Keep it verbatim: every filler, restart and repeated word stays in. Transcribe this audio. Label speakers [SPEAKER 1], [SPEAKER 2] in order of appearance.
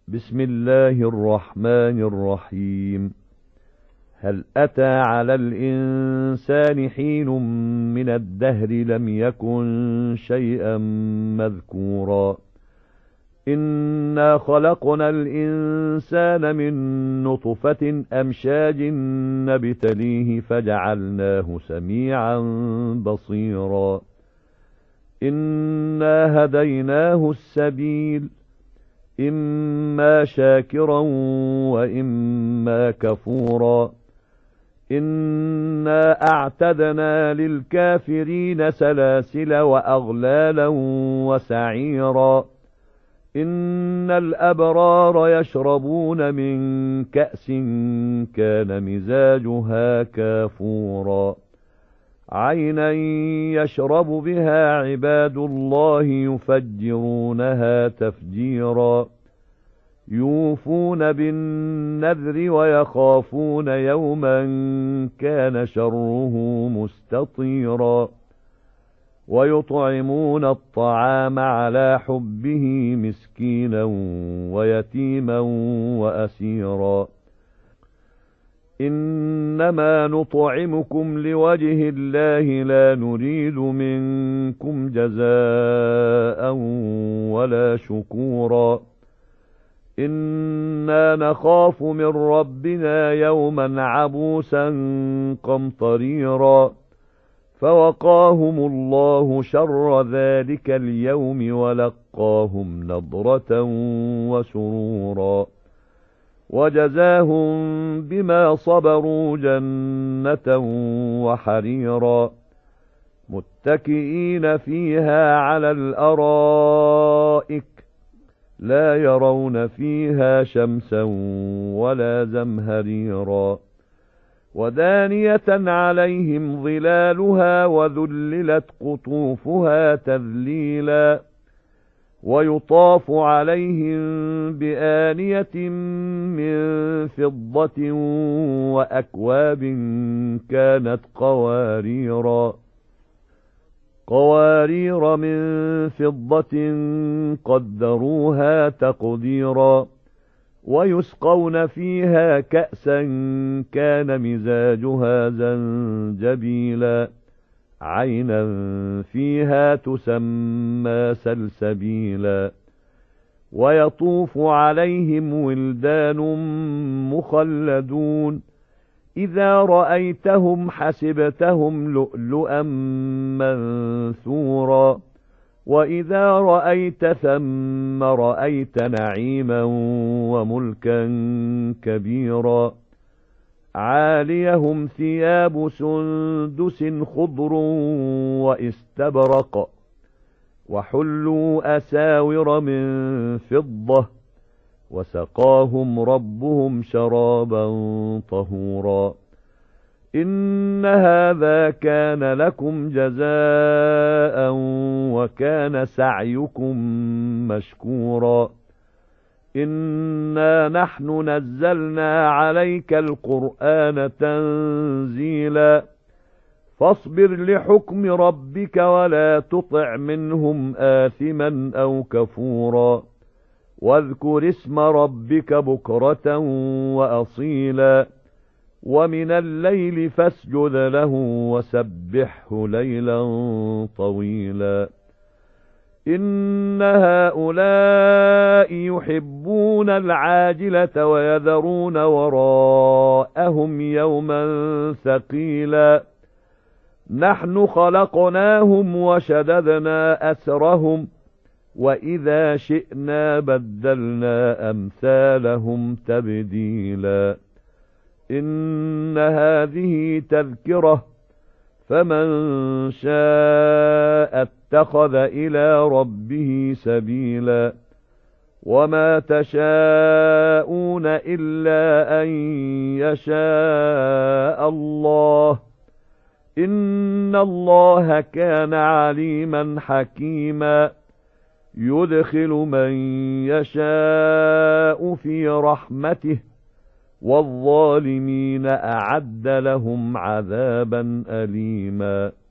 [SPEAKER 1] بسم الله الرحمن الرحيم. هل أتى على الإنسان حين من الدهر لم يكن شيئا مذكورا إنا خلقنا الإنسان من نطفة أمشاج نبتليه فجعلناه سميعا بصيرا إنا هديناه السبيل إما شاكرا وإما كفورا إنا أعتدنا للكافرين سلاسل وأغلالا وسعيرا إن الأبرار يشربون من كأس كان مزاجها كافورا عينا يشرب بها عباد الله يفجرونها تفجيرا يوفون بالنذر ويخافون يوما كان شره مستطيرا ويطعمون الطعام على حبه مسكينا ويتيما وأسيرا إنما نطعمكم لوجه الله لا نريد منكم جزاء ولا شكورا إنا نخاف من ربنا يوما عبوسا قمطريرا فوقاهم الله شر ذلك اليوم ولقاهم نضرة وسرورا وجزاهم بما صبروا جنة وحريرا متكئين فيها على الأرائك لا يرون فيها شمسا ولا زمهريرا ودانية عليهم ظلالها وذللت قطوفها تذليلا ويطاف عليهم بآنية من فضة وأكواب كانت قواريرا قوارير من فضة قدروها تقديرا ويسقون فيها كأسا كان مزاجها زنجبيلا عينا فيها تسمى سلسبيلا ويطوف عليهم ولدان مخلدون إذا رأيتهم حسبتهم لؤلؤا منثورا وإذا رأيت ثم رأيت نعيما وملكا كبيرا عاليهم ثياب سندس خضر واستبرق وحلوا أساور من فضة وسقاهم ربهم شرابا طهورا إن هذا كان لكم جزاء وكان سعيكم مشكورا إنا نحن نزلنا عليك القرآن تنزيلا فاصبر لحكم ربك ولا تطع منهم آثما أو كفورا واذكر اسم ربك بكرة وأصيلا ومن الليل فاسجد له وسبحه ليلا طويلا إن هؤلاء يحبون العاجلة ويذرون وراءهم يوما ثقيلا نحن خلقناهم وشددنا أسرهم وإذا شئنا بدلنا أمثالهم تبديلا إن هذه تذكرة فمن شاء اتخذ إلى ربه سبيلا وما تشاءون إلا أن يشاء الله إن الله كان عليما حكيما يدخل من يشاء في رحمته والظالمين أعد لهم عذابا أليما